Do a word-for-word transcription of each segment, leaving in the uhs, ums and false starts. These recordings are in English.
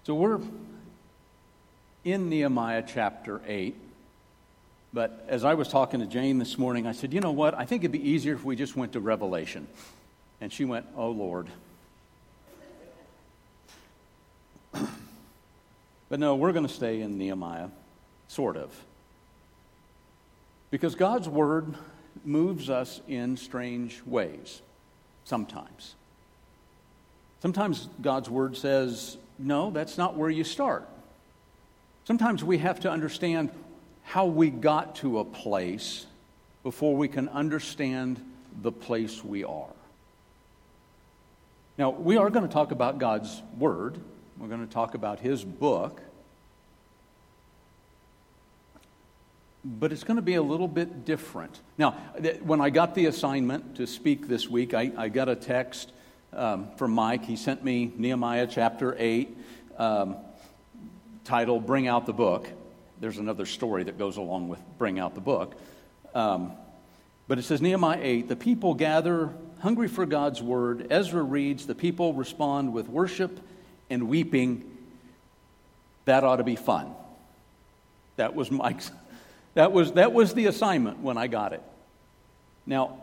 So we're in Nehemiah chapter eight, but as I was talking to Jane this morning, I said, you know what, I think it'd be easier if we just went to Revelation. And she went, oh Lord. But no, we're going to stay in Nehemiah, sort of. Because God's Word moves us in strange ways, sometimes. Sometimes God's Word says, no, that's not where you start. Sometimes we have to understand how we got to a place before we can understand the place we are. Now, we are going to talk about God's Word. We're going to talk about His book. But it's going to be a little bit different. Now, when I got the assignment to speak this week, I, I got a text um, from Mike. He sent me Nehemiah chapter eight, um, titled Bring Out the Book. There's another story that goes along with Bring Out the Book. Um, but it says, Nehemiah eight, the people gather hungry for God's word. Ezra reads, the people respond with worship and weeping. That ought to be fun. That was Mike's. That was that was the assignment when I got it. Now,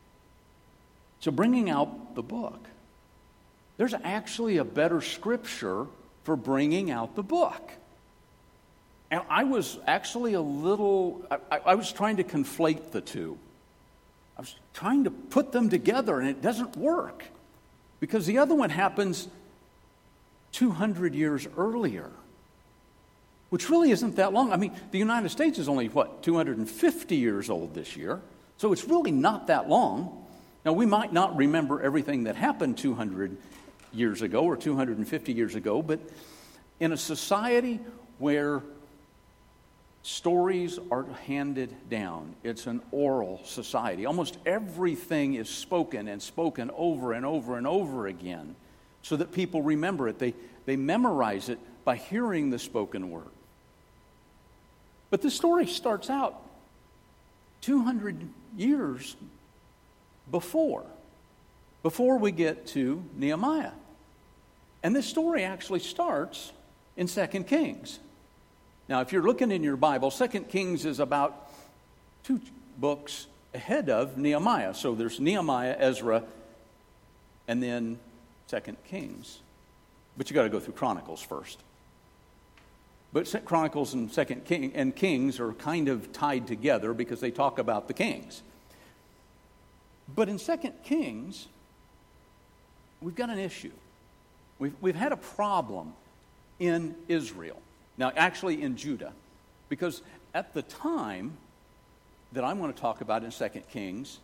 so bringing out the book. There's actually a better scripture for bringing out the book. And I was actually a little, I, I was trying to conflate the two. I was trying to put them together, and it doesn't work. Because the other one happens two hundred years earlier, which really isn't that long. I mean, the United States is only, what, two hundred fifty years old this year. So it's really not that long. Now, we might not remember everything that happened two hundred years ago or two hundred fifty years ago, but in a society where stories are handed down, it's an oral society. Almost everything is spoken and spoken over and over and over again so that people remember it. They, they memorize it by hearing the spoken word. But the story starts out two hundred years before, before we get to Nehemiah. And this story actually starts in Second Kings. Now, if you're looking in your Bible, Second Kings is about two books ahead of Nehemiah. So there's Nehemiah, Ezra, and then Second Kings. But you got to go through Chronicles first. But Chronicles and Second King and Kings are kind of tied together because they talk about the kings. But in Second Kings, we've got an issue. We've we've had a problem in Israel. Now, actually in Judah, because at the time that I'm going to talk about in Second Kings,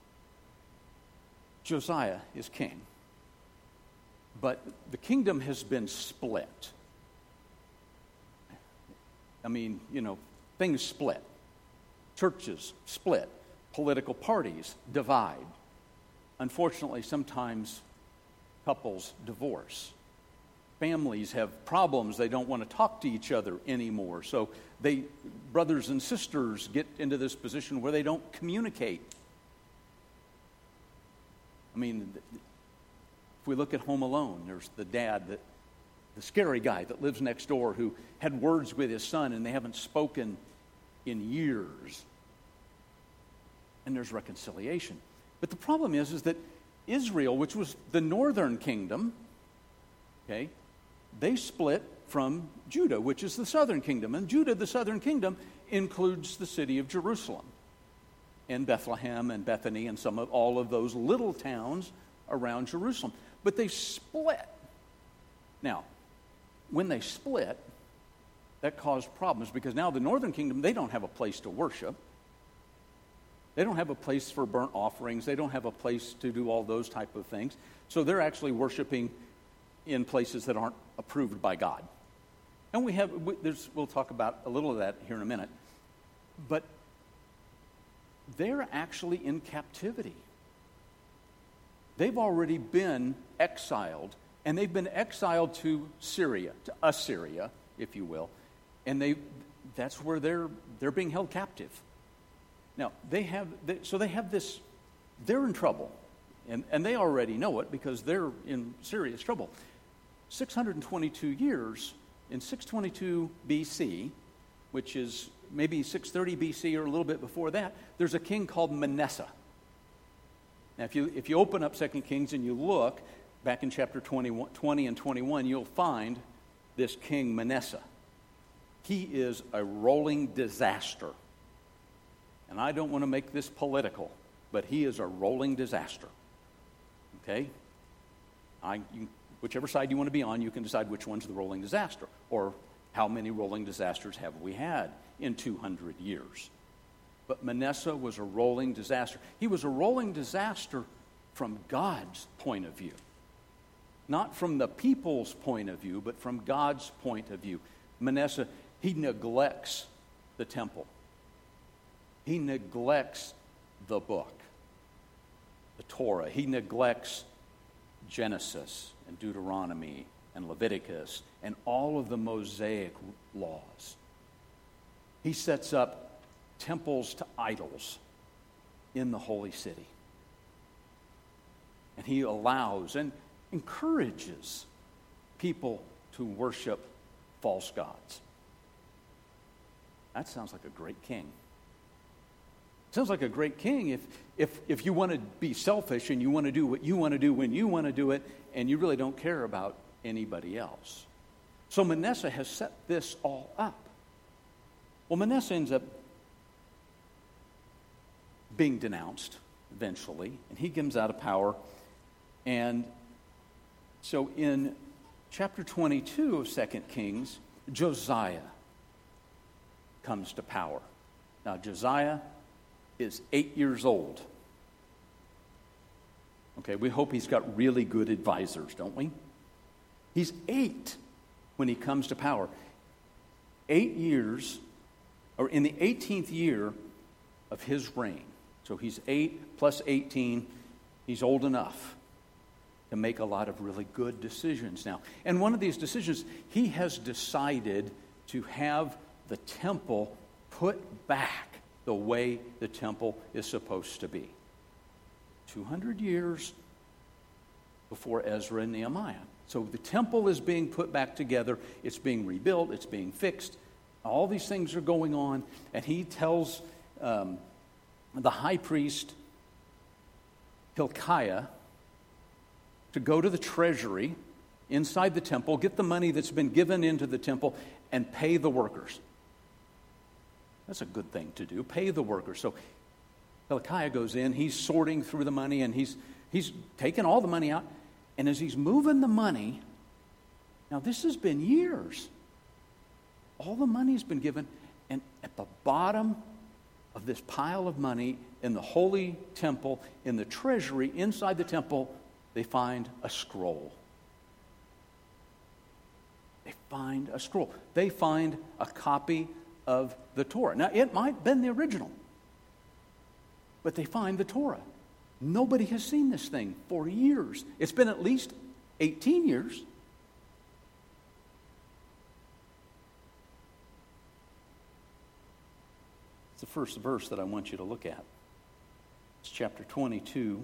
Josiah is king. But the kingdom has been split. I mean, you know, things split. Churches split. Political parties divide. Unfortunately, sometimes couples divorce. Families have problems. They don't want to talk to each other anymore. So they, brothers and sisters get into this position where they don't communicate. I mean, if we look at Home Alone, there's the dad, that, the scary guy that lives next door who had words with his son and they haven't spoken in years. And there's reconciliation. But the problem is, is that Israel, which was the northern kingdom, okay, they split from Judah, which is the southern kingdom. And Judah, the southern kingdom, includes the city of Jerusalem and Bethlehem and Bethany and some of all of those little towns around Jerusalem. But they split. Now, when they split, that caused problems because now the northern kingdom, they don't have a place to worship. They don't have a place for burnt offerings. They don't have a place to do all those type of things. So they're actually worshiping in places that aren't approved by God. And we have, we, there's, we'll talk about a little of that here in a minute. But they're actually in captivity. They've already been exiled, and they've been exiled to Syria, to Assyria, if you will. And they, that's where they're they're being held captive. Now, they have, they, so they have this, they're in trouble. And, and they already know it because they're in serious trouble. six hundred twenty-two years, in six twenty-two B C, which is maybe six thirty B C or a little bit before that, there's a king called Manasseh. Now, if you, if you open up Second Kings and you look, back in chapter twenty, twenty and twenty-one, you'll find this king Manasseh. He is a rolling disaster. And I don't want to make this political, but he is a rolling disaster. Okay? I, you, whichever side you want to be on, you can decide which one's the rolling disaster, or how many rolling disasters have we had in two hundred years. But Manasseh was a rolling disaster. He was a rolling disaster from God's point of view. Not from the people's point of view, but from God's point of view. Manasseh, he neglects the temple. He neglects the book, the Torah. He neglects Genesis and Deuteronomy and Leviticus and all of the Mosaic laws. He sets up temples to idols in the holy city. And he allows and encourages people to worship false gods. That sounds like a great king. Sounds like a great king if, if, if you want to be selfish and you want to do what you want to do when you want to do it, and you really don't care about anybody else. So Manasseh has set this all up. Well, Manasseh ends up being denounced eventually, and he comes out of power. And so in chapter twenty-two of Second Kings, Josiah comes to power. Now, Josiah is eight years old. Okay, we hope he's got really good advisors, don't we? He's eight when he comes to power. Eight years, or in the eighteenth year of his reign. So he's eight plus eighteen. He's old enough to make a lot of really good decisions now. And one of these decisions, he has decided to have the temple put back the way the temple is supposed to be. two hundred years before Ezra and Nehemiah. So the temple is being put back together. It's being rebuilt. It's being fixed. All these things are going on. And he tells um, the high priest Hilkiah to go to the treasury inside the temple, get the money that's been given into the temple, and pay the workers. That's a good thing to do. Pay the workers. So Hilkiah goes in. He's sorting through the money, and he's he's taking all the money out. And as he's moving the money, now this has been years. All the money's been given, and at the bottom of this pile of money in the holy temple, in the treasury inside the temple, they find a scroll. They find a scroll. They find a copy of the Torah. Now, it might have been the original, but they find the Torah. Nobody has seen this thing for years. It's been at least eighteen years. It's the first verse that I want you to look at. It's chapter twenty-two,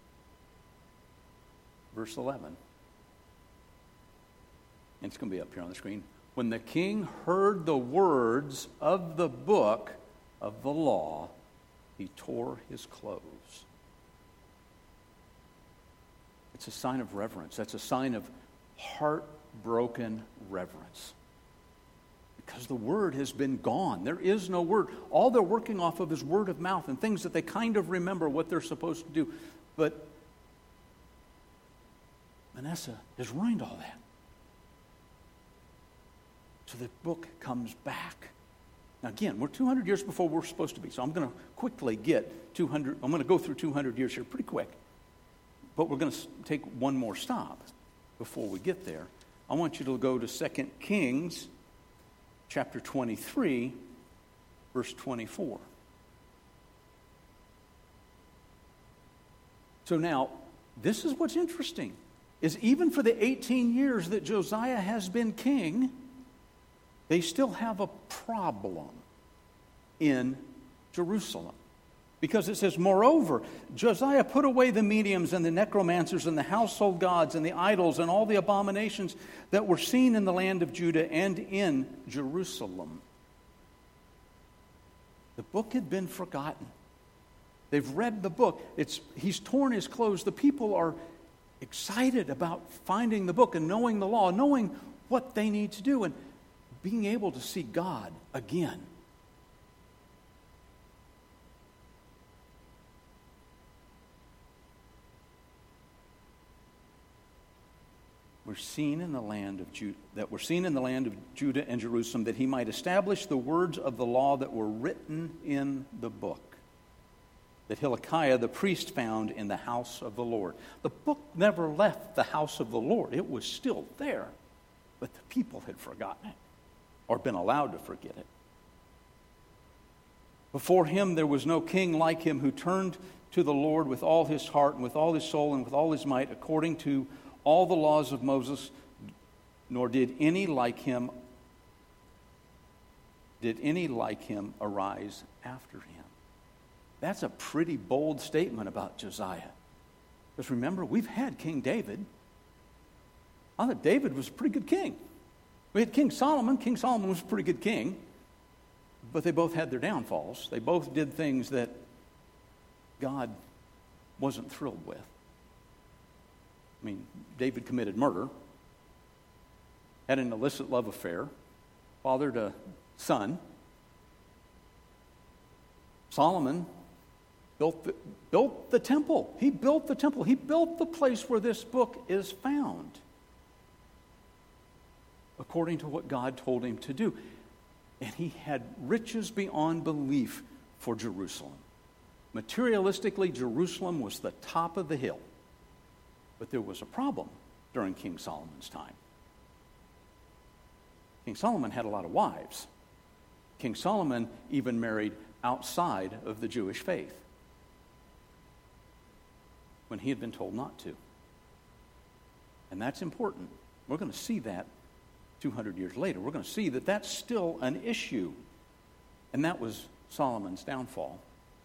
verse eleven. And it's going to be up here on the screen. When the king heard the words of the book of the law, he tore his clothes. It's a sign of reverence. That's a sign of heartbroken reverence. Because the word has been gone. There is no word. All they're working off of is word of mouth and things that they kind of remember what they're supposed to do. But Manasseh has ruined all that. So the book comes back. Now again, we're two hundred years before we're supposed to be. So I'm going to quickly get two hundred. I'm going to go through two hundred years here pretty quick. But we're going to take one more stop before we get there. I want you to go to Second Kings chapter twenty-three, verse twenty-four. So now, this is what's interesting, is even for the eighteen years that Josiah has been king, they still have a problem in Jerusalem. Because it says, moreover, Josiah put away the mediums and the necromancers and the household gods and the idols and all the abominations that were seen in the land of Judah and in Jerusalem. The book had been forgotten. They've read the book. It's, he's torn his clothes. The people are excited about finding the book and knowing the law, knowing what they need to do, and being able to see God again. Were seen in the land of Judah, that were seen in the land of Judah and Jerusalem, that he might establish the words of the law that were written in the book, that Hilkiah the priest found in the house of the Lord. The book never left the house of the Lord. It was still there, but the people had forgotten it, or been allowed to forget it. Before him there was no king like him who turned to the Lord with all his heart and with all his soul and with all his might, according to all the laws of Moses, nor did any like him, did any like him arise after him. That's a pretty bold statement about Josiah. Because remember, we've had King David. I thought David was a pretty good king. We had King Solomon. King Solomon was a pretty good king. But they both had their downfalls. They both did things that God wasn't thrilled with. I mean, David committed murder, had an illicit love affair, fathered a son. Solomon built the, built the temple. He built the temple. He built the place where this book is found, according to what God told him to do. And he had riches beyond belief for Jerusalem. Materialistically, Jerusalem was the top of the hill. But there was a problem during King Solomon's time. King Solomon had a lot of wives. King Solomon even married outside of the Jewish faith when he had been told not to. And that's important. We're going to see that two hundred years later. We're going to see that that's still an issue. And that was Solomon's downfall.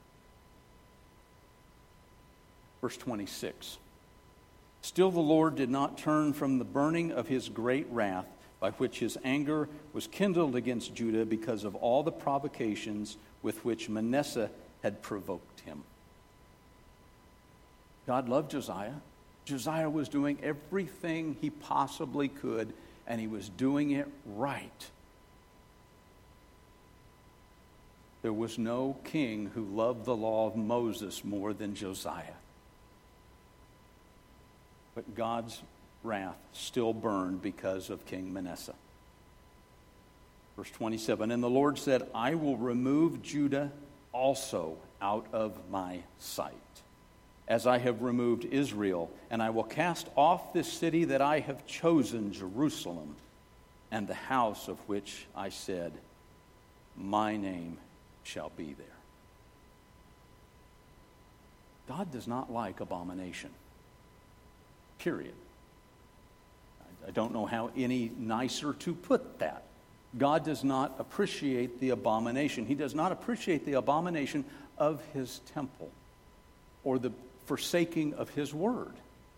Verse twenty-six. Still the Lord did not turn from the burning of his great wrath, by which his anger was kindled against Judah because of all the provocations with which Manasseh had provoked him. God loved Josiah. Josiah was doing everything he possibly could, and he was doing it right. There was no king who loved the law of Moses more than Josiah. But God's wrath still burned because of King Manasseh. Verse twenty-seven, and the Lord said, I will remove Judah also out of my sight, as I have removed Israel, and I will cast off this city that I have chosen, Jerusalem, and the house of which I said, my name shall be there. God does not like abomination. Period. I don't know how any nicer to put that. God does not appreciate the abomination. He does not appreciate the abomination of his temple or the forsaking of his word.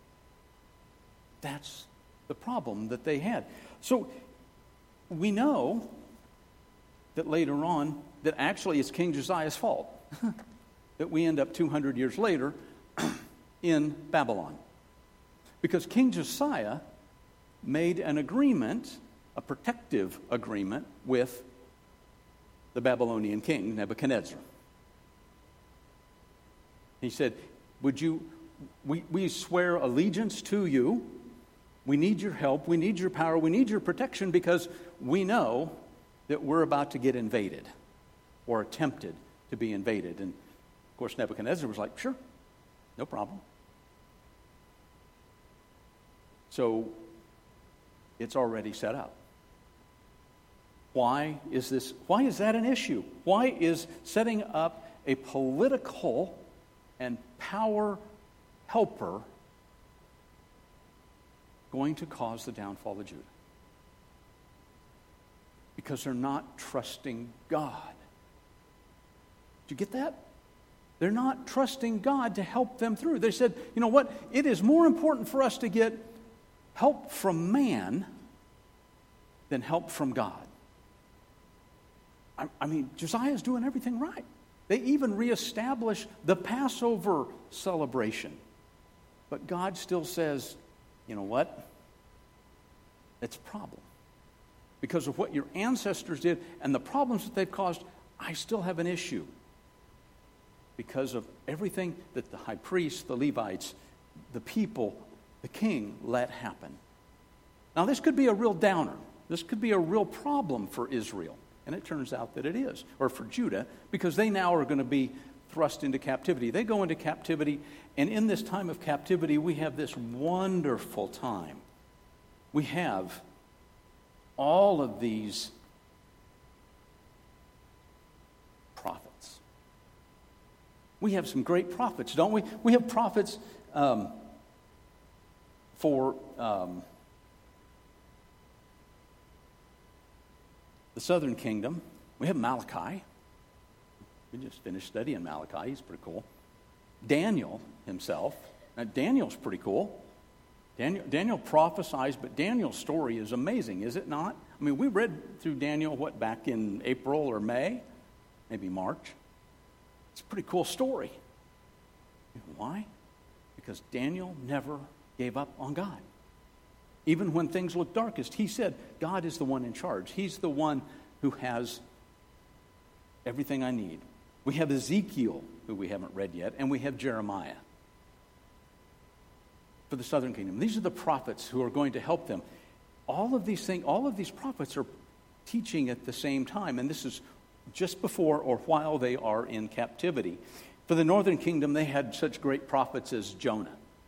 That's the problem that they had. So we know that later on that actually it's King Josiah's fault that we end up two hundred years later in Babylon. Because King Josiah made an agreement, a protective agreement, with the Babylonian king, Nebuchadnezzar. He said, would you, we, we swear allegiance to you. We need your help. We need your power. We need your protection because we know that we're about to get invaded or attempted to be invaded. And, of course, Nebuchadnezzar was like, sure, no problem. So it's already set up. Why is this? Why is that an issue? Why is setting up a political and power helper going to cause the downfall of Judah? Because they're not trusting God. Did you get that? They're not trusting God to help them through. They said, you know what? It is more important for us to get help from man than help from God. I, I mean, Josiah's doing everything right. They even reestablish the Passover celebration. But God still says, you know what? It's a problem. Because of what your ancestors did and the problems that they've caused, I still have an issue. Because of everything that the high priests, the Levites, the people, the king let happen. Now this could be a real downer. This could be a real problem for Israel. And it turns out that it is. Or for Judah, because they now are going to be thrust into captivity. They go into captivity, and in this time of captivity, we have this wonderful time. We have all of these prophets. We have some great prophets, don't we? We have prophets um, for um, the southern kingdom. We have Malachi. We just finished studying Malachi. He's pretty cool. Daniel himself. Now, Daniel's pretty cool. Daniel, Daniel prophesies, but Daniel's story is amazing, is it not? I mean, we read through Daniel, what, back in April or May? Maybe March. It's a pretty cool story. You know why? Because Daniel never gave up on God. Even when things looked darkest, he said, God is the one in charge. He's the one who has everything I need. We have Ezekiel, who we haven't read yet, and we have Jeremiah for the southern kingdom. These are the prophets who are going to help them. All of these things, all of these prophets are teaching at the same time, and this is just before or while they are in captivity. For the northern kingdom, they had such great prophets as Jonah.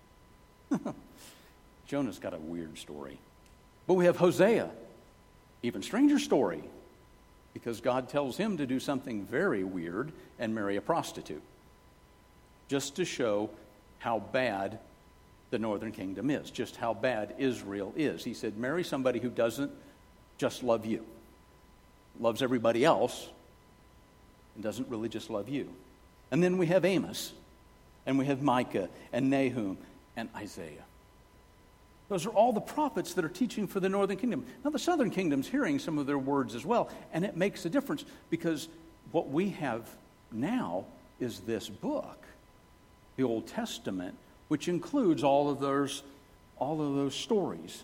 Jonah's got a weird story. But we have Hosea, even stranger story, because God tells him to do something very weird and marry a prostitute, just to show how bad the northern kingdom is, just how bad Israel is. He said, marry somebody who doesn't just love you, loves everybody else, and doesn't really just love you. And then we have Amos, and we have Micah, and Nahum, and Isaiah. Those are all the prophets that are teaching for the northern kingdom. Now, the southern kingdom's hearing some of their words as well, and it makes a difference because what we have now is this book, the Old Testament, which includes all of those, all of those stories.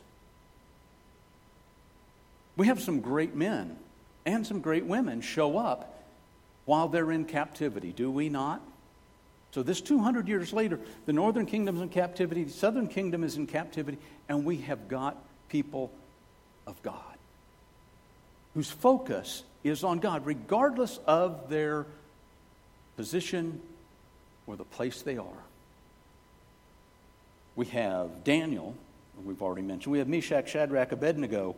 We have some great men and some great women show up while they're in captivity, do we not? So this two hundred years later, the northern kingdom's in captivity, the southern kingdom is in captivity, and we have got people of God whose focus is on God, regardless of their position or the place they are. We have Daniel, we've already mentioned. We have Meshach, Shadrach, Abednego.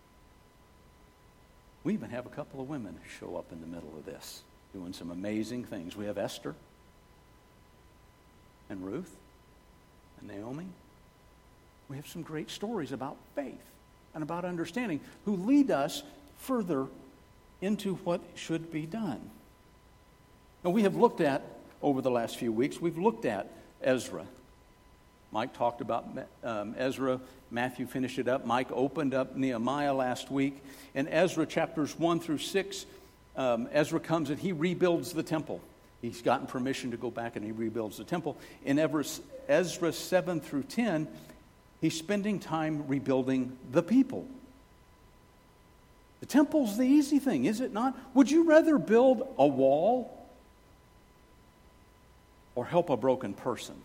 We even have a couple of women who show up in the middle of this, doing some amazing things. We have Esther and Ruth and Naomi. We have some great stories about faith and about understanding who lead us further into what should be done. Now, we have looked at, over the last few weeks, we've looked at Ezra. Mike talked about um, Ezra. Matthew finished it up. Mike opened up Nehemiah last week. In Ezra chapters one through six, um, Ezra comes and he rebuilds the temple. He's gotten permission to go back and he rebuilds the temple. In Ezra seven through ten, he's spending time rebuilding the people. The temple's the easy thing, is it not? Would you rather build a wall or help a broken person?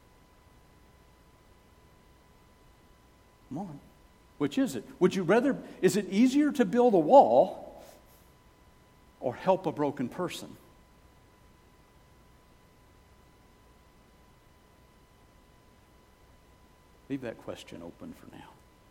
Come on. Which is it? Would you rather, is it easier to build a wall or help a broken person? Leave that question open for now.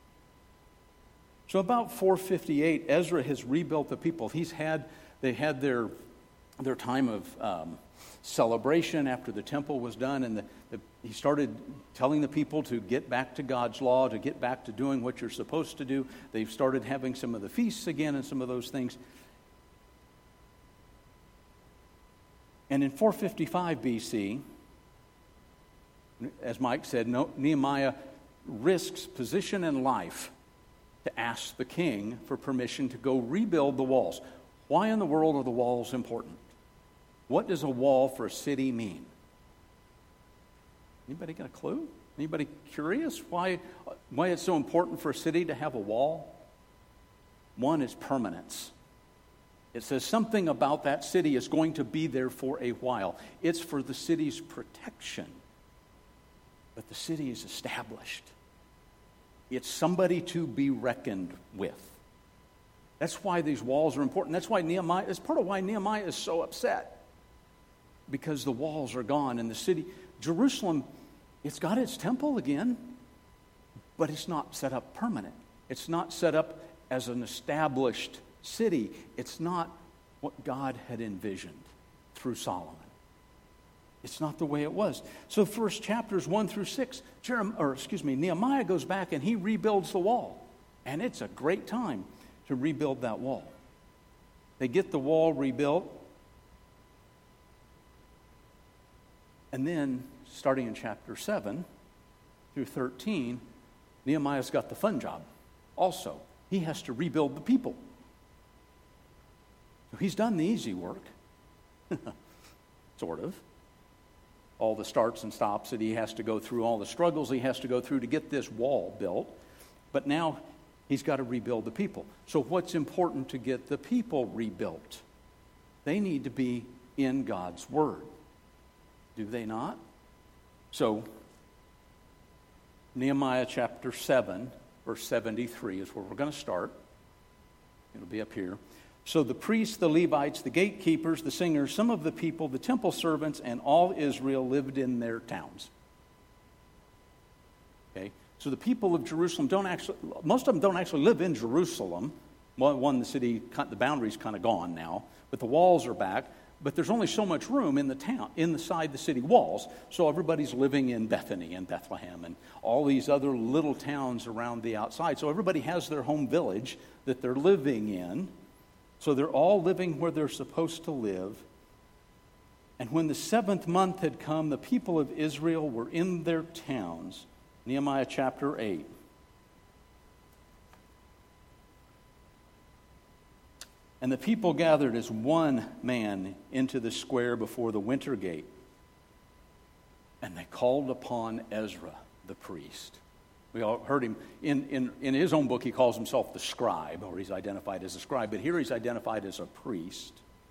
So about four fifty-eight, Ezra has rebuilt the people. He's had, they had their, their time of um, celebration after the temple was done, and the, the, he started telling the people to get back to God's law, to get back to doing what you're supposed to do. They've started having some of the feasts again and some of those things. And in four fifty-five B C, as Mike said, Nehemiah risks position and life to ask the king for permission to go rebuild the walls. Why in the world are the walls important? What does a wall for a city mean? Anybody got a clue? Anybody curious why, why it's so important for a city to have a wall? One is permanence. It says something about that city is going to be there for a while. It's for the city's protection. But the city is established. It's somebody to be reckoned with. That's why these walls are important. That's why Nehemiah, that's part of why Nehemiah is so upset. Because the walls are gone and the city, Jerusalem, it's got its temple again, but it's not set up permanent. It's not set up as an established city. It's not what God had envisioned through Solomon. It's not the way it was. So first chapters one through six, Jeremiah, or excuse me, Nehemiah goes back and he rebuilds the wall. And it's a great time to rebuild that wall. They get the wall rebuilt. And then, starting in chapter seven through thirteen, Nehemiah's got the fun job also. He has to rebuild the people. So he's done the easy work. Sort of. All the starts and stops that he has to go through, all the struggles he has to go through to get this wall built. But now he's got to rebuild the people. So what's important to get the people rebuilt? They need to be in God's Word. Do they not? So, Nehemiah chapter seven, verse seventy-three is where we're going to start. It'll be up here. So the priests, the Levites, the gatekeepers, the singers, some of the people, the temple servants, and all Israel lived in their towns. Okay? So the people of Jerusalem don't actually, most of them don't actually live in Jerusalem. One, one the city, the boundary's kind of gone now, but the walls are back. But there's only so much room in the town, inside the city walls. So everybody's living in Bethany and Bethlehem and all these other little towns around the outside. So everybody has their home village that they're living in. So they're all living where they're supposed to live. And when the seventh month had come, the people of Israel were in their towns. Nehemiah chapter eight. And the people gathered as one man into the square before the winter gate. And they called upon Ezra, the priest. We all heard him. In, in, in his own book, he calls himself the scribe, or he's identified as a scribe. But here he's identified as a priest.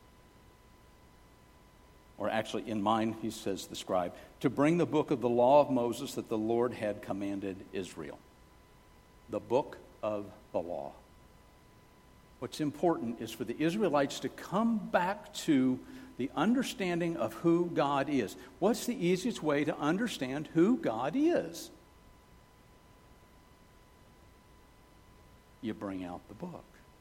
Or actually, in mine, he says the scribe. To bring the book of the law of Moses that the Lord had commanded Israel. The book of the law. What's important is for the Israelites to come back to the understanding of who God is. What's the easiest way to understand who God is? You bring out the book.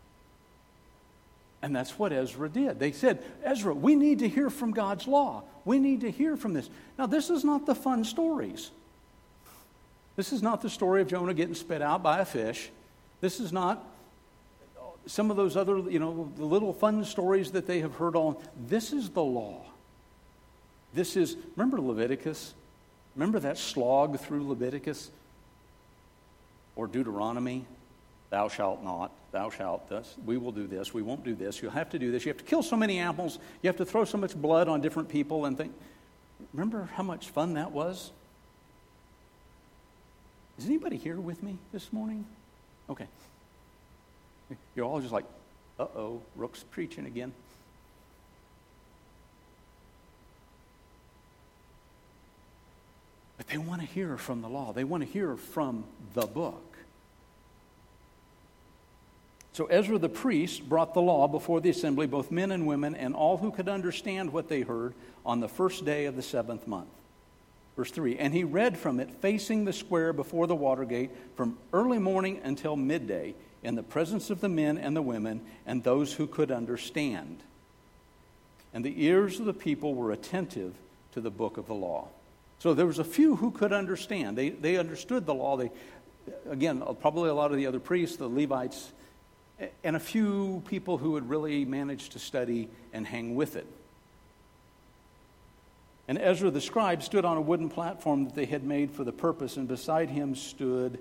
And that's what Ezra did. They said, Ezra, we need to hear from God's law. We need to hear from this. Now, this is not the fun stories. This is not the story of Jonah getting spit out by a fish. This is not some of those other, you know, the little fun stories that they have heard on. This is the law. This is, remember Leviticus? Remember that slog through Leviticus? Or Deuteronomy? Thou shalt not, thou shalt this, we will do this, we won't do this, you'll have to do this, you have to kill so many animals, you have to throw so much blood on different people and think. Remember how much fun that was? Is anybody here with me this morning? Okay. You're all just like, uh-oh, Rook's preaching again. But they want to hear from the law. They want to hear from the book. So Ezra the priest brought the law before the assembly, both men and women, and all who could understand what they heard on the first day of the seventh month. Verse three, and he read from it facing the square before the water gate from early morning until midday, in the presence of the men and the women and those who could understand. And the ears of the people were attentive to the book of the law. So there was a few who could understand. They they understood the law. They, again, probably a lot of the other priests, the Levites, and a few people who had really managed to study and hang with it. And Ezra the scribe stood on a wooden platform that they had made for the purpose, and beside him stood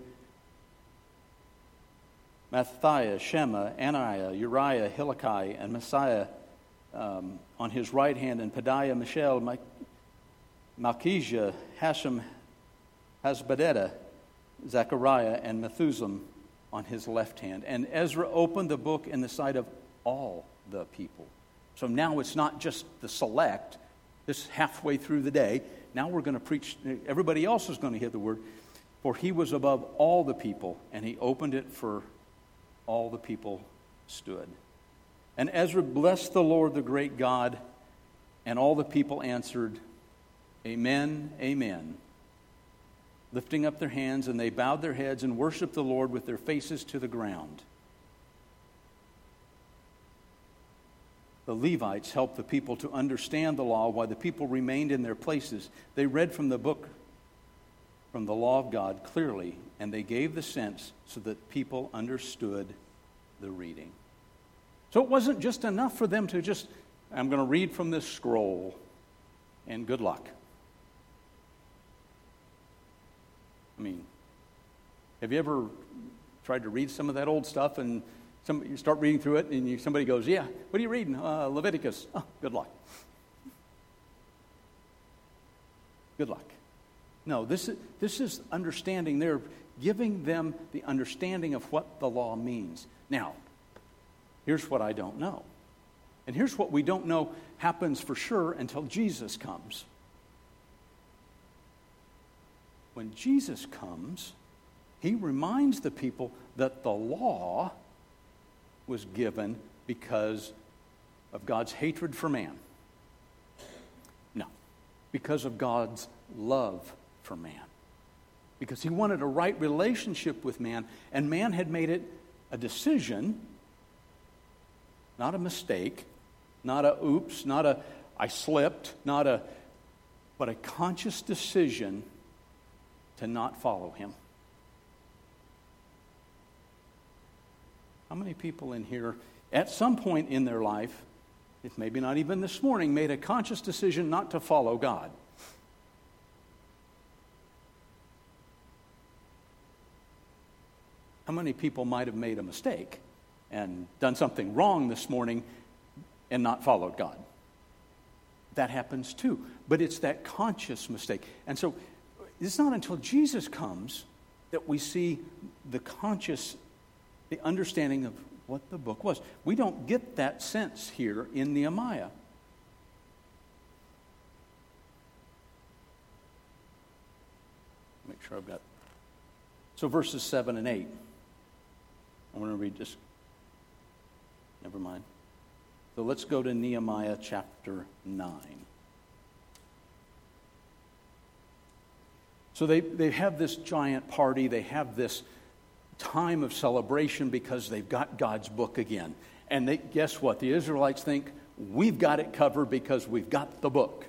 Mattithiah, Shema, Ananiah, Uriah, Hilkiah, and Messiah um, on his right hand, and Pedaiah, Mishael, Malchijah, Hashem, Hasbadetah, Zechariah, and Methuselah on his left hand. And Ezra opened the book in the sight of all the people. So now it's not just the select. This halfway through the day. Now we're going to preach. Everybody else is going to hear the word. For he was above all the people, and he opened it for all the people stood. And Ezra blessed the Lord, the great God, and all the people answered, Amen, amen. Lifting up their hands, and they bowed their heads and worshiped the Lord with their faces to the ground. The Levites helped the people to understand the law while the people remained in their places. They read from the book, from the law of God clearly, and they gave the sense so that people understood the reading. So it wasn't just enough for them to just, I'm going to read from this scroll, and good luck. I mean, have you ever tried to read some of that old stuff and some, you start reading through it and you, somebody goes, yeah, what are you reading? Uh, Leviticus. Oh, good luck. Good luck. No, this is, this is understanding. They're giving them the understanding of what the law means. Now, here's what I don't know. And here's what we don't know happens for sure until Jesus comes. When Jesus comes, he reminds the people that the law was given because of God's hatred for man. No, because of God's love for man. Because he wanted a right relationship with man, and man had made it a decision, not a mistake, not a oops, not a I slipped, not a, but a conscious decision to not follow him. How many people in here, at some point in their life, if maybe not even this morning, made a conscious decision not to follow God? How many people might have made a mistake and done something wrong this morning and not followed God? That happens too. But it's that conscious mistake. And so it's not until Jesus comes that we see the conscious, the understanding of what the book was. We don't get that sense here in Nehemiah. Make sure I've got. So verses seven and eight. I want to read just. Never mind. So let's go to Nehemiah chapter nine. So they, they have this giant party. They have this time of celebration because they've got God's book again. And they, guess what? The Israelites think, we've got it covered because we've got the book.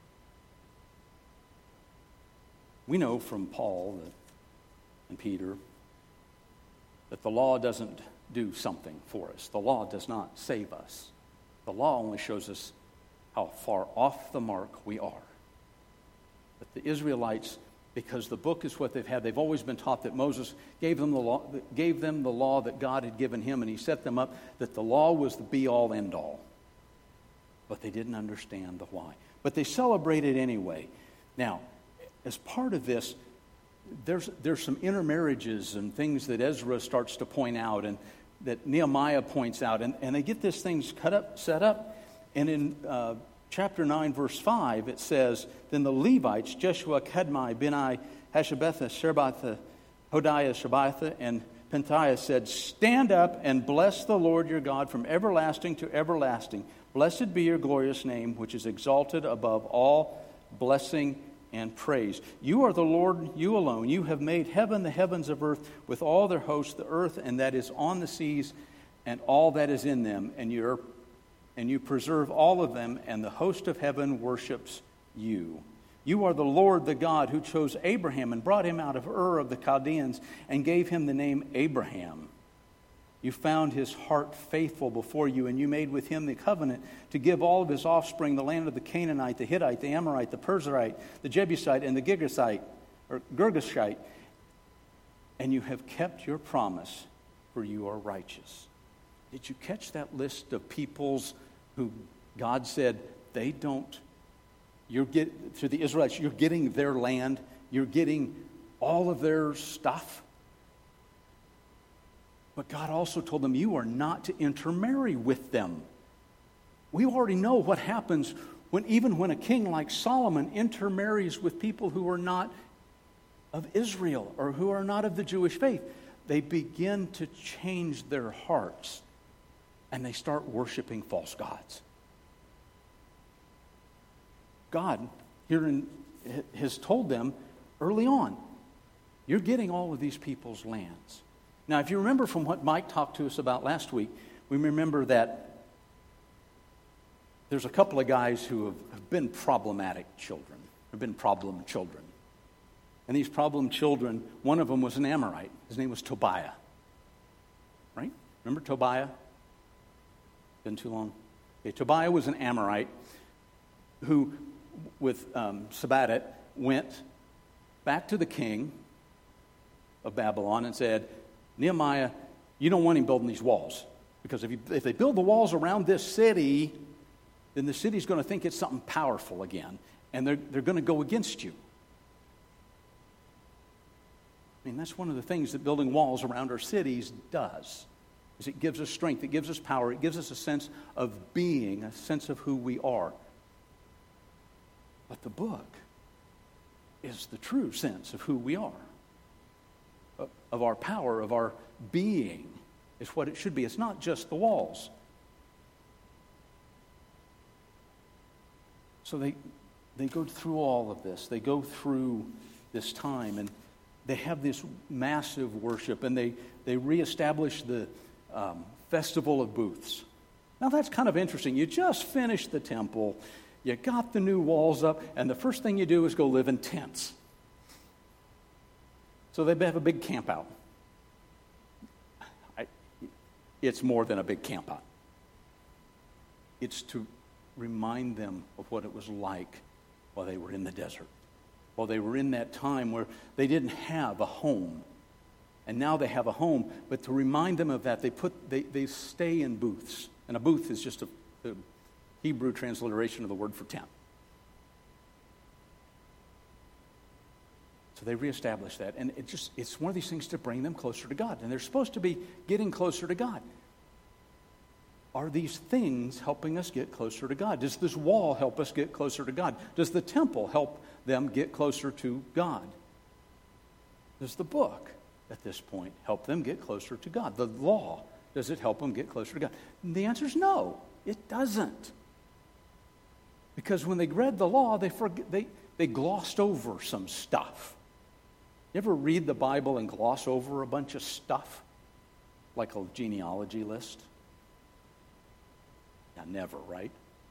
We know from Paul that, and Peter that the law doesn't do something for us. The law does not save us. The law only shows us how far off the mark we are. But the Israelites, because the book is what they've had, they've always been taught that Moses gave them the law, gave them the law that God had given him, and he set them up that the law was the be-all, end-all. But they didn't understand the why. But they celebrated anyway. Now, as part of this, there's there's some intermarriages and things that Ezra starts to point out and that Nehemiah points out, and, and they get these things cut up, set up, and in uh, chapter nine, verse five, it says, then the Levites, Jeshua, Kadmai, Benai, Hashabetha, Sherebatha, Hodiah, Shabbatha, and Pentaiah said, stand up and bless the Lord your God from everlasting to everlasting. Blessed be your glorious name, which is exalted above all blessing and praise. You are the Lord, you alone. You have made heaven, the heavens of earth, with all their hosts, the earth, and that is on the seas, and all that is in them, and you're and you preserve all of them, and the host of heaven worships you. You are the Lord, the God, who chose Abraham and brought him out of Ur of the Chaldeans and gave him the name Abraham. You found his heart faithful before you, and you made with him the covenant to give all of his offspring the land of the Canaanite, the Hittite, the Amorite, the Perizzite, the Jebusite, and the Girgashite, or Girgashite. And you have kept your promise, for you are righteous. Did you catch that list of peoples who God said they don't? You're get to the Israelites. You're getting their land. You're getting all of their stuff. But God also told them, you are not to intermarry with them. We already know what happens when even when a king like Solomon intermarries with people who are not of Israel or who are not of the Jewish faith. They begin to change their hearts and they start worshiping false gods. God here in, has told them early on, you're getting all of these people's lands. Now, if you remember from what Mike talked to us about last week, we remember that there's a couple of guys who have, have been problematic children, have been problem children. And these problem children, one of them was an Amorite. His name was Tobiah. Right? Remember Tobiah? Been too long? Okay, Tobiah was an Amorite who, with um, Sabadat, went back to the king of Babylon and said, Nehemiah, you don't want him building these walls. Because if, you, if they build the walls around this city, then the city's going to think it's something powerful again. And they're, they're going to go against you. I mean, that's one of the things that building walls around our cities does. Is it gives us strength, it gives us power, it gives us a sense of being, a sense of who we are. But the book is the true sense of who we are. Of our power, of our being, is what it should be. It's not just the walls. So they they go through all of this. They go through this time, and they have this massive worship, and they, they reestablish the um, Festival of Booths. Now that's kind of interesting. You just finished the temple, you got the new walls up, and the first thing you do is go live in tents. So they have a big camp out. I, it's more than a big camp out. It's to remind them of what it was like while they were in the desert. While they were in that time where they didn't have a home. And now they have a home. But to remind them of that, they put they, they stay in booths. And a booth is just a, a Hebrew transliteration of the word for tent. So they reestablish that, and it just it's one of these things to bring them closer to God. And they're supposed to be getting closer to God. Are these things helping us get closer to God? Does this wall help us get closer to God? Does the temple help them get closer to God? Does the book, at this point, help them get closer to God? The law, does it help them get closer to God? And the answer is no, it doesn't. Because when they read the law, they forget, they, they glossed over some stuff. You ever read the Bible and gloss over a bunch of stuff? Like a genealogy list? Yeah, never, right?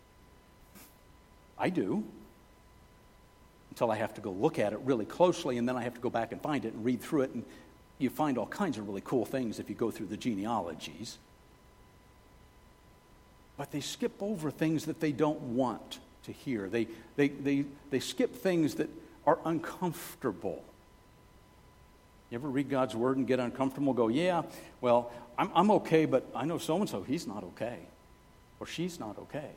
I do. Until I have to go look at it really closely, and then I have to go back and find it and read through it, and you find all kinds of really cool things if you go through the genealogies. But they skip over things that they don't want to hear. They, they, they, they skip things that are uncomfortable. You ever read God's word and get uncomfortable? Go, yeah, well, I'm, I'm okay, but I know so-and-so, he's not okay. Or she's not okay.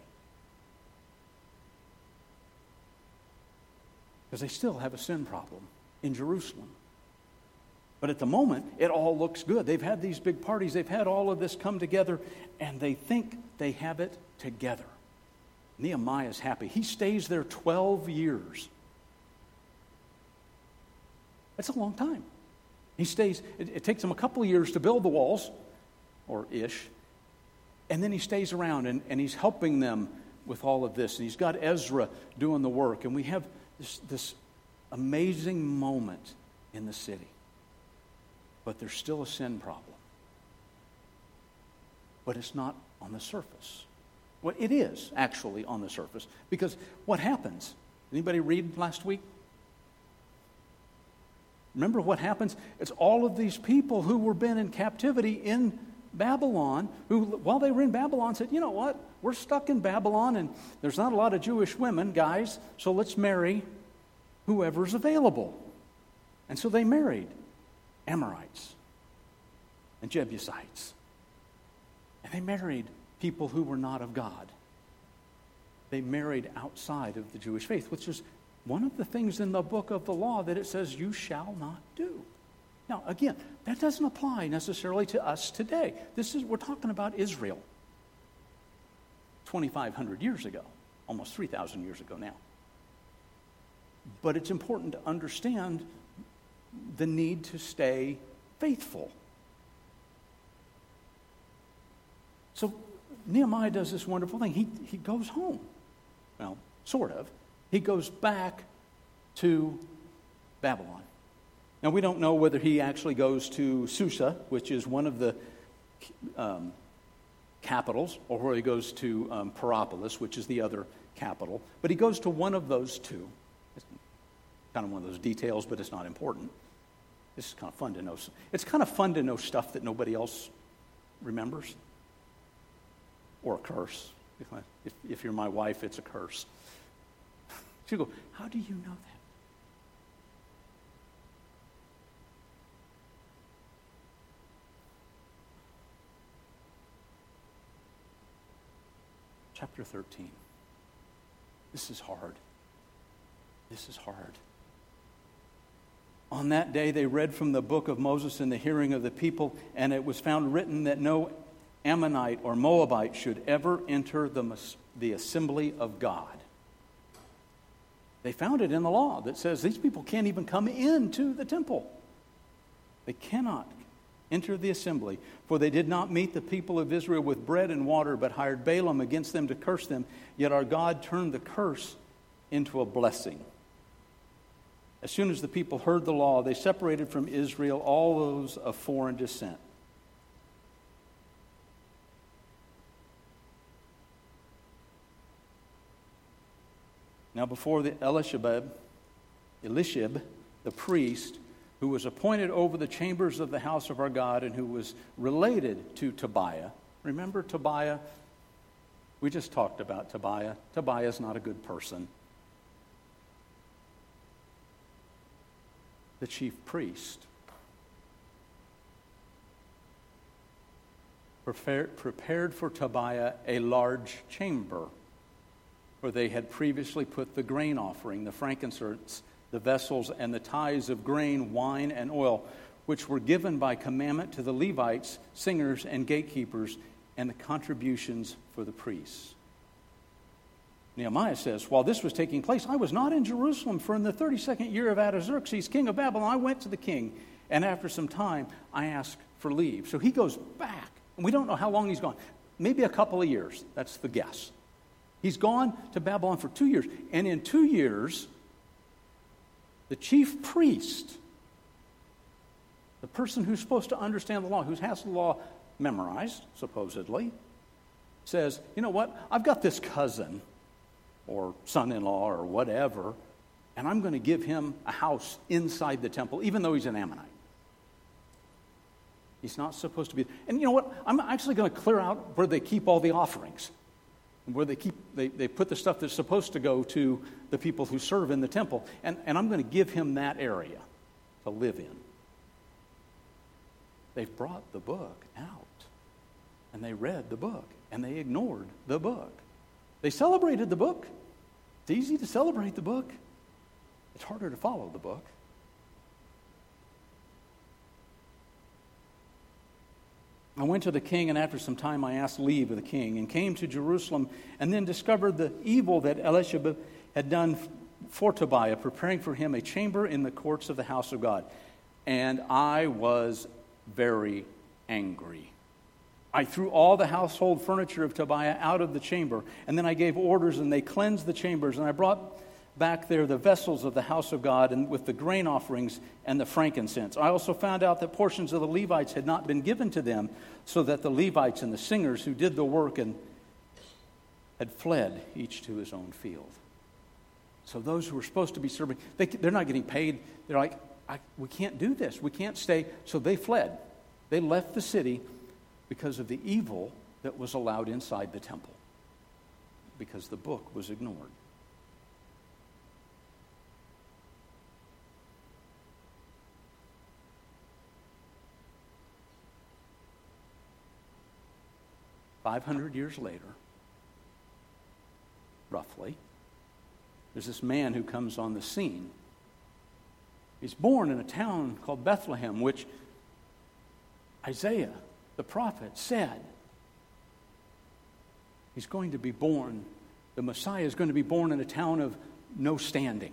Because they still have a sin problem in Jerusalem. But at the moment, it all looks good. They've had these big parties. They've had all of this come together, and they think they have it together. Nehemiah's happy. He stays there twelve years. That's a long time. He stays, it, it takes him a couple of years to build the walls, or ish, and then he stays around, and, and he's helping them with all of this. And he's got Ezra doing the work, and we have this, this amazing moment in the city. But there's still a sin problem. But it's not on the surface. Well, it is actually on the surface. Because what happens? Anybody read last week? Remember what happens? It's all of these people who were been in captivity in Babylon, who, while they were in Babylon, said, you know what? We're stuck in Babylon, and there's not a lot of Jewish women, guys, so let's marry whoever's available. And so they married Amorites and Jebusites. And they married people who were not of God. They married outside of the Jewish faith, which is one of the things in the book of the law that it says you shall not do. Now, again, that doesn't apply necessarily to us today. This is, we're talking about Israel twenty-five hundred years ago, almost three thousand years ago now. But it's important to understand the need to stay faithful. So Nehemiah does this wonderful thing. He, he goes home. Well, sort of. He goes back to Babylon. Now, we don't know whether he actually goes to Susa, which is one of the um, capitals, or whether he goes to um, Perapolis, which is the other capital. But he goes to one of those two. It's kind of one of those details, but it's not important. This is kind of fun to know. It's kind of fun to know stuff that nobody else remembers. Or a curse. If, if you're my wife, it's a curse. She'll go, how do you know that? Chapter thirteen. This is hard. This is hard. On that day they read from the book of Moses in the hearing of the people, and it was found written that no Ammonite or Moabite should ever enter the, the assembly of God. They found it in the law that says these people can't even come into the temple. They cannot enter the assembly, for they did not meet the people of Israel with bread and water, but hired Balaam against them to curse them. Yet our God turned the curse into a blessing. As soon as the people heard the law, they separated from Israel all those of foreign descent. Now before the Elishab, Elishib, the priest, who was appointed over the chambers of the house of our God and who was related to Tobiah. Remember Tobiah? We just talked about Tobiah. Tobiah is not a good person. The chief priest prepared, prepared for Tobiah a large chamber where they had previously put the grain offering, the frankincense, the vessels, and the tithes of grain, wine, and oil, which were given by commandment to the Levites, singers, and gatekeepers, and the contributions for the priests. Nehemiah says, while this was taking place, I was not in Jerusalem, for in the thirty-second year of Artaxerxes, king of Babylon, I went to the king, and after some time, I asked for leave. So he goes back, and we don't know how long he's gone. Maybe a couple of years. That's the guess. He's gone to Babylon for two years, and in two years, the chief priest, the person who's supposed to understand the law, who has the law memorized, supposedly, says, you know what, I've got this cousin or son-in-law or whatever, and I'm going to give him a house inside the temple, even though he's an Ammonite. He's not supposed to be. And you know what, I'm actually going to clear out where they keep all the offerings. Where they keep, they, they put the stuff that's supposed to go to the people who serve in the temple. And, and I'm going to give him that area to live in. They've brought the book out. And they read the book. And they ignored the book. They celebrated the book. It's easy to celebrate the book. It's harder to follow the book. I went to the king, and after some time I asked leave of the king, and came to Jerusalem, and then discovered the evil that Elishab had done for Tobiah, preparing for him a chamber in the courts of the house of God. And I was very angry. I threw all the household furniture of Tobiah out of the chamber, and then I gave orders, and they cleansed the chambers, and I brought back there the vessels of the house of God, and with the grain offerings and the frankincense. I also found out that portions of the Levites had not been given to them, so that the Levites and the singers who did the work and had fled, each to his own field. So those who were supposed to be serving, they, they're not getting paid. They're like, I, we can't do this. We can't stay. So they fled. They left the city because of the evil that was allowed inside the temple, because the book was ignored. Five hundred years later, roughly, there's this man who comes on the scene. He's born in a town called Bethlehem, which Isaiah, the prophet, said he's going to be born, the Messiah is going to be born in a town of no standing.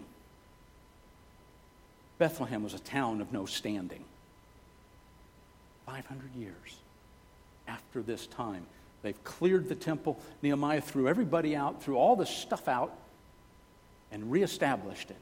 Bethlehem was a town of no standing. five hundred years after this time, they've cleared the temple. Nehemiah threw everybody out, threw all the stuff out, and reestablished it.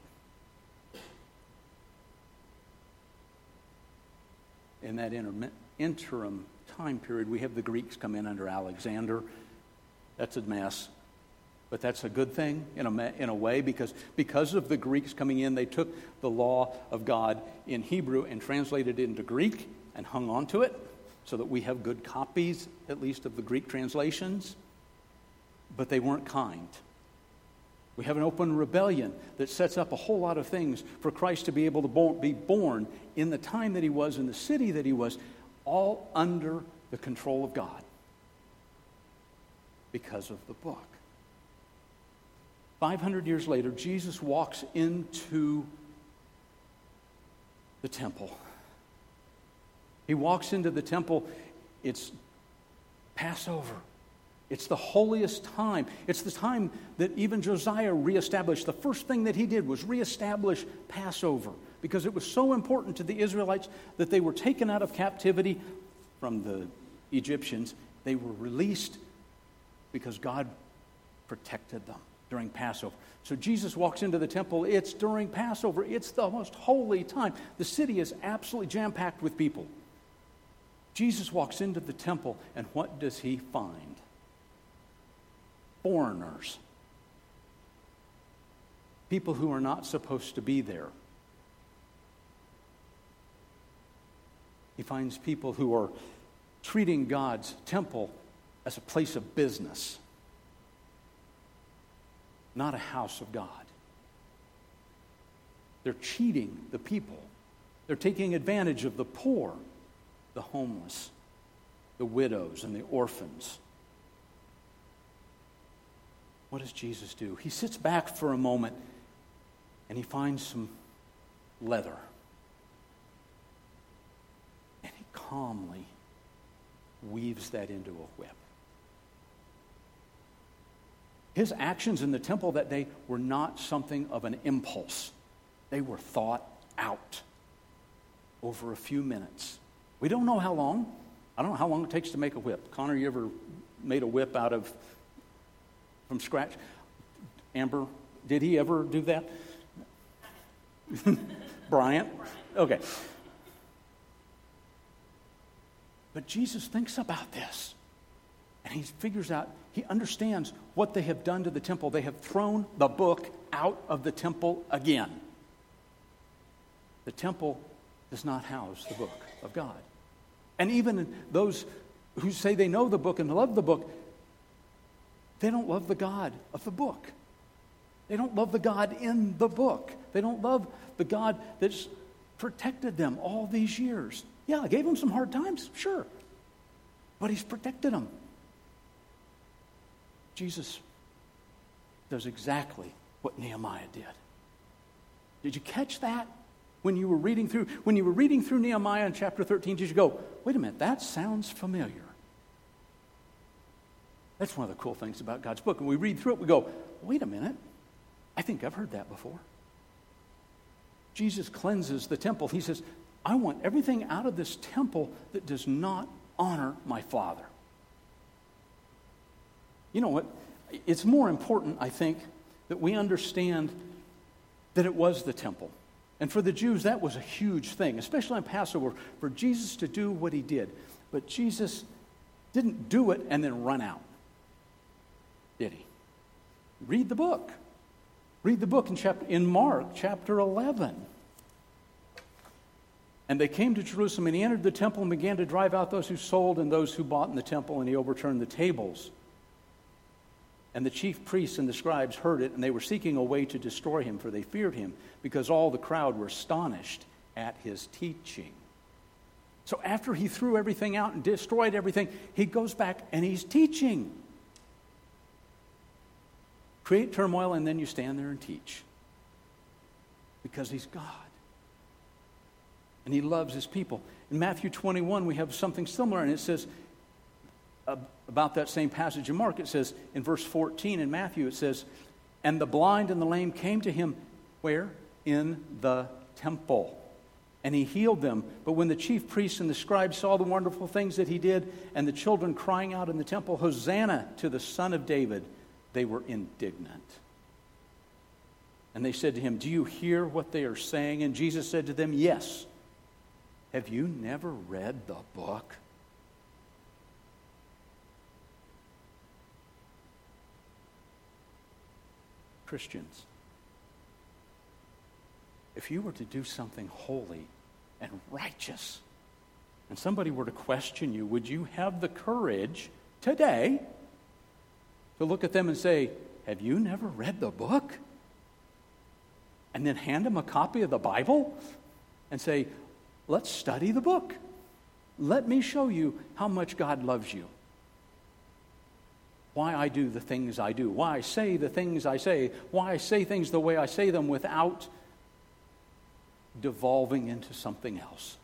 In that interim, interim time period, we have the Greeks come in under Alexander. That's a mess. But that's a good thing in a, in a way, because because of the Greeks coming in, they took the law of God in Hebrew and translated it into Greek and hung on to it, so that we have good copies, at least, of the Greek translations. But they weren't kind. We have an open rebellion that sets up a whole lot of things for Christ to be able to bo- be born in the time that he was, in the city that he was, all under the control of God because of the book. five hundred years later, Jesus walks into the temple. He walks into the temple. It's Passover. It's the holiest time. It's the time that even Josiah reestablished. The first thing that he did was reestablish Passover, because it was so important to the Israelites that they were taken out of captivity from the Egyptians. They were released because God protected them during Passover. So Jesus walks into the temple. It's during Passover. It's the most holy time. The city is absolutely jam-packed with people. Jesus walks into the temple, and what does he find? Foreigners. People who are not supposed to be there. He finds people who are treating God's temple as a place of business, not a house of God. They're cheating the people. They're taking advantage of the poor, the homeless, the widows, and the orphans. What does Jesus do? He sits back for a moment and he finds some leather. And he calmly weaves that into a whip. His actions in the temple that day were not something of an impulse. They were thought out over a few minutes. We don't know how long. I don't know how long it takes to make a whip. Connor, you ever made a whip out of, from scratch? Amber, did he ever do that? Bryant? Okay. But Jesus thinks about this. And he figures out, he understands what they have done to the temple. They have thrown the book out of the temple again. The temple does not house the book of God. And even those who say they know the book and love the book, they don't love the God of the book. They don't love the God in the book. They don't love the God that's protected them all these years. Yeah, I gave them some hard times, sure. But he's protected them. Jesus does exactly what Nehemiah did. Did you catch that? When you were reading through, when you were reading through Nehemiah in chapter thirteen, did you go, wait a minute, that sounds familiar? That's one of the cool things about God's book. When we read through it, we go, wait a minute, I think I've heard that before. Jesus cleanses the temple. He says, I want everything out of this temple that does not honor my Father. You know what? It's more important, I think, that we understand that it was the temple. And for the Jews, that was a huge thing, especially on Passover, for Jesus to do what he did. But Jesus didn't do it and then run out, did he? Read the book. Read the book in chapter in Mark chapter eleven. And they came to Jerusalem, and he entered the temple and began to drive out those who sold and those who bought in the temple, and he overturned the tables. And the chief priests and the scribes heard it, and they were seeking a way to destroy him, for they feared him, because all the crowd were astonished at his teaching. So after he threw everything out and destroyed everything, he goes back and he's teaching. Create turmoil, and then you stand there and teach. Because he's God. And he loves his people. In Matthew twenty-one, we have something similar, and it says uh, about that same passage in Mark. It says in verse fourteen in Matthew, it says, and the blind and the lame came to him, where? In the temple. And he healed them. But when the chief priests and the scribes saw the wonderful things that he did, and the children crying out in the temple, Hosanna to the Son of David, they were indignant. And they said to him, do you hear what they are saying? And Jesus said to them, yes. Have you never read the book? Christians, if you were to do something holy and righteous, and somebody were to question you, would you have the courage today to look at them and say, have you never read the book? And then hand them a copy of the Bible and say, let's study the book. Let me show you how much God loves you. Why I do the things I do. Why I say the things I say. Why I say things the way I say them without devolving into something else.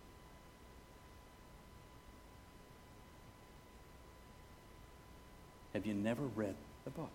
Have you never read the book?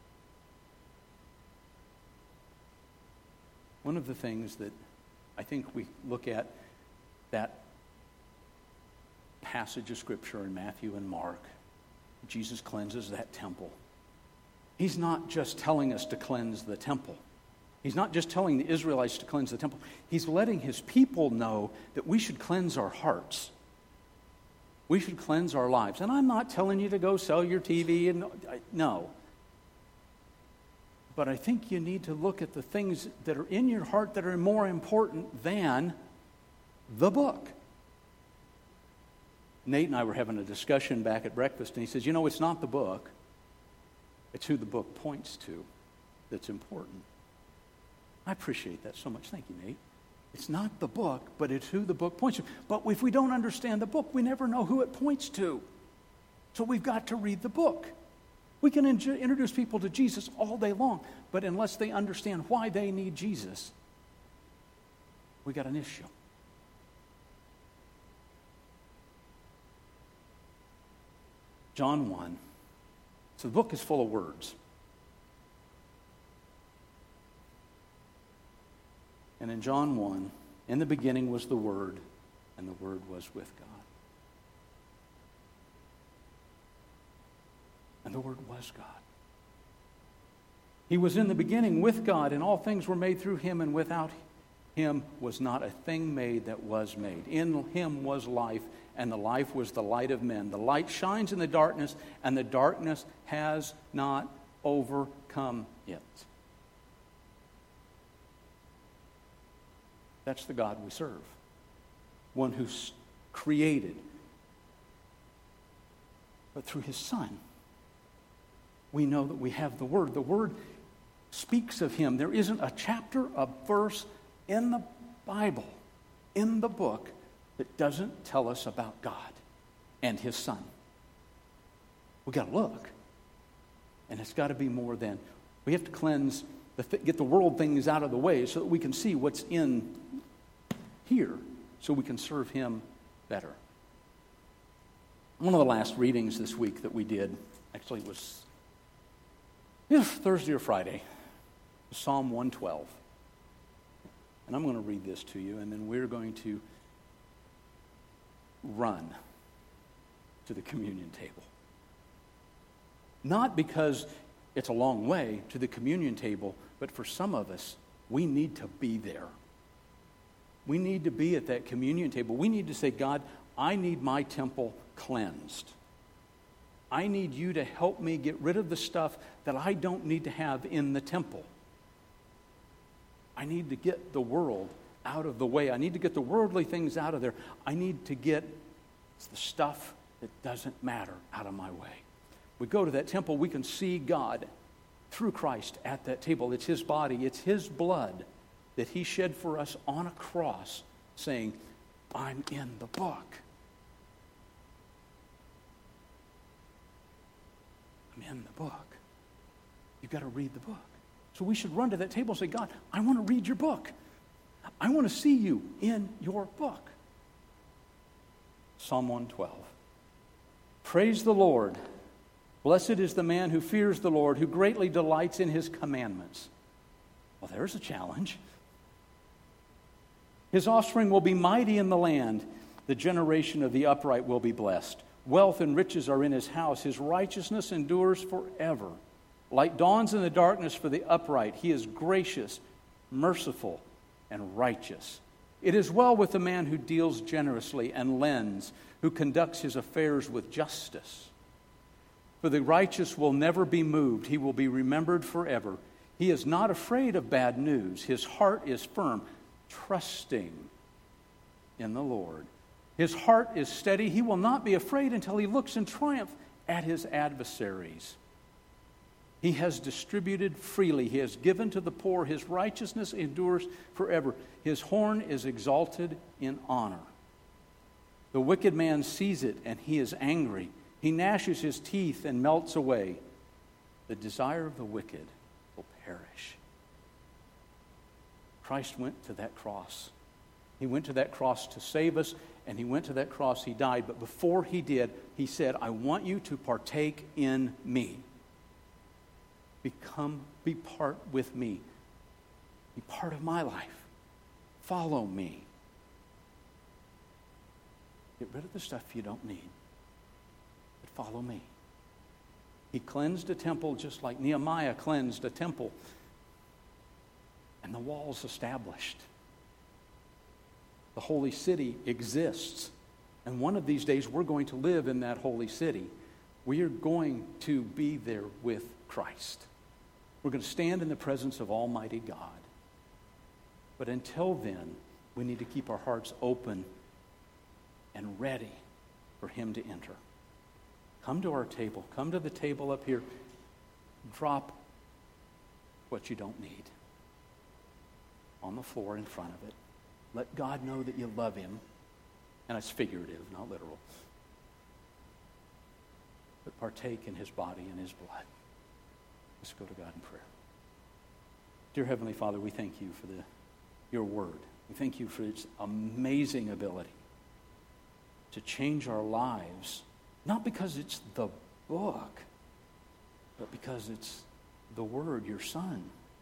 One of the things that I think we look at that passage of Scripture in Matthew and Mark, Jesus cleanses that temple. He's not just telling us to cleanse the temple. He's not just telling the Israelites to cleanse the temple. He's letting his people know that we should cleanse our hearts. We should cleanse our lives. And I'm not telling you to go sell your T V. and No. But I think you need to look at the things that are in your heart that are more important than the book. Nate and I were having a discussion back at breakfast, and he says, you know, it's not the book. It's who the book points to that's important. I appreciate that so much. Thank you, Nate. It's not the book, but it's who the book points to. But if we don't understand the book, we never know who it points to. So we've got to read the book. We can in- introduce people to Jesus all day long, but unless they understand why they need Jesus, we got an issue. John one. So the book is full of words. And in John one, in the beginning was the Word, and the Word was with God. And the Word was God. He was in the beginning with God, and all things were made through him, and without him was not a thing made that was made. In him was life, and the life was the light of men. The light shines in the darkness, and the darkness has not overcome it. That's the God we serve. One who's created. But through his Son, we know that we have the Word. The Word speaks of him. There isn't a chapter, a verse in the Bible, in the book, that doesn't tell us about God and his Son. We've got to look. And it's got to be more than, we have to cleanse, the th- get the world things out of the way so that we can see what's in here, so we can serve him better. One of the last readings this week that we did, actually it was either Thursday or Friday, Psalm one twelve. And I'm going to read this to you, and then we're going to run to the communion table. Not because it's a long way to the communion table, but for some of us, we need to be there. We need to be at that communion table. We need to say, God, I need my temple cleansed. I need you to help me get rid of the stuff that I don't need to have in the temple. I need to get the world out of the way. I need to get the worldly things out of there. I need to get the stuff that doesn't matter out of my way. We go to that temple, we can see God through Christ at that table. It's his body, it's his blood that he shed for us on a cross, saying, I'm in the book. I'm in the book. You've got to read the book. So we should run to that table and say, God, I want to read your book. I want to see you in your book. Psalm one twelve. Praise the Lord. Blessed is the man who fears the Lord, who greatly delights in his commandments. Well, there's a challenge. His offspring will be mighty in the land. The generation of the upright will be blessed. Wealth and riches are in his house. His righteousness endures forever. Light dawns in the darkness for the upright. He is gracious, merciful, and righteous. It is well with the man who deals generously and lends, who conducts his affairs with justice. For the righteous will never be moved. He will be remembered forever. He is not afraid of bad news. His heart is firm, trusting in the Lord. His heart is steady. He will not be afraid until he looks in triumph at his adversaries. He has distributed freely. He has given to the poor. His righteousness endures forever. His horn is exalted in honor. The wicked man sees it, and he is angry. He gnashes his teeth and melts away. The desire of the wicked will perish. Christ went to that cross. He went to that cross to save us, and he went to that cross, he died. But before he did, he said, I want you to partake in me. Become, be part with me. Be part of my life. Follow me. Get rid of the stuff you don't need. But follow me. He cleansed a temple just like Nehemiah cleansed a temple. And the wall's established. The holy city exists. And one of these days we're going to live in that holy city. We are going to be there with Christ. We're going to stand in the presence of Almighty God. But until then, we need to keep our hearts open and ready for him to enter. Come to our table. Come to the table up here. Drop what you don't need on the floor in front of it. Let God know that you love him. And it's figurative, not literal. But partake in his body and his blood. Let's go to God in prayer. Dear Heavenly Father, we thank you for the, your word. We thank you for its amazing ability to change our lives, not because it's the book, but because it's the word, your Son.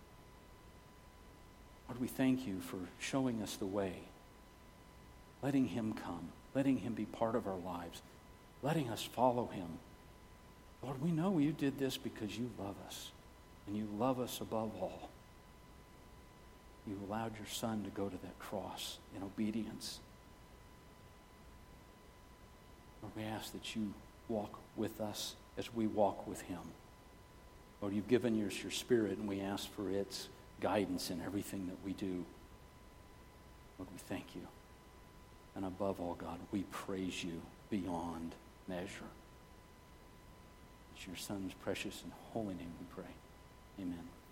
Lord, we thank you for showing us the way, letting him come, letting him be part of our lives, letting us follow him. Lord, we know you did this because you love us, and you love us above all. You allowed your Son to go to that cross in obedience. Lord, we ask that you walk with us as we walk with him. Lord, you've given us your Spirit, and we ask for its guidance in everything that we do. Lord, we thank you. And above all, God, we praise you beyond measure. In your Son's precious and holy name we pray. Amen.